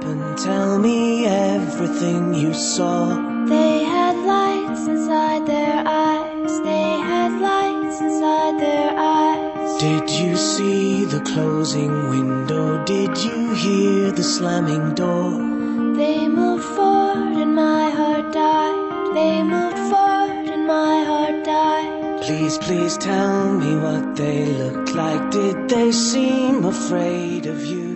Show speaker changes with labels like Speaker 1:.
Speaker 1: and tell me everything you saw.
Speaker 2: They had lights inside their eyes. They had lights inside their eyes.
Speaker 1: Did you see the closing window? Did you hear the slamming door?
Speaker 2: They moved forward and my heart died. They moved forward and my heart died.
Speaker 1: Please, please tell me what they looked like. Did they seem afraid of you?